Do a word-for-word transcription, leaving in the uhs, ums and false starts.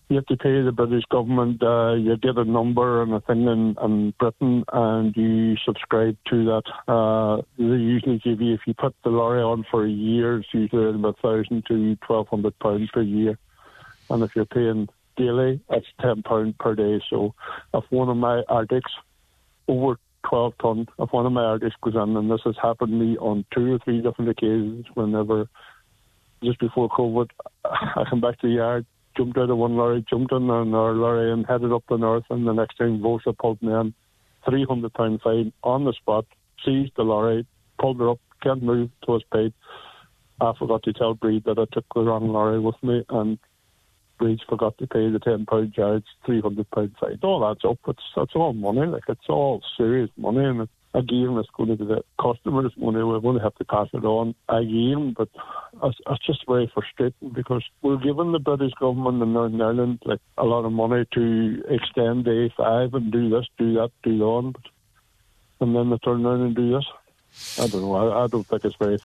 You have to pay the British government. Uh, you get a number and a thing in, in Britain, and you subscribe to that. Uh, they usually give you, if you put the lorry on for a year, it's usually about one thousand to twelve hundred pounds per year. And if you're paying daily, it's ten pounds per day. So if one of my Arctics over twelve tonne, if one of my Arctics goes in, and this has happened to me on two or three different occasions, whenever, just before COVID, I come back to the yard, jumped out of one lorry, jumped in another lorry and headed up the north, and the next thing Vosa pulled me in, three hundred pound fine on the spot, seized the lorry, pulled her up, can't move till it's paid. I forgot to tell Breed that I took the wrong lorry with me, and Breed forgot to pay the ten pound charge, three hundred pound fine. All that's up, it's, it's all money, like it's all serious money, and it, again, it's going to be the customers' money. We're going to have to pass it on again, but it's, it's just very frustrating because we're giving the British government in Northern Ireland like a lot of money to extend the A five and do this, do that, do that, but, and then they turn around and do this. I don't know. I, I don't think it's very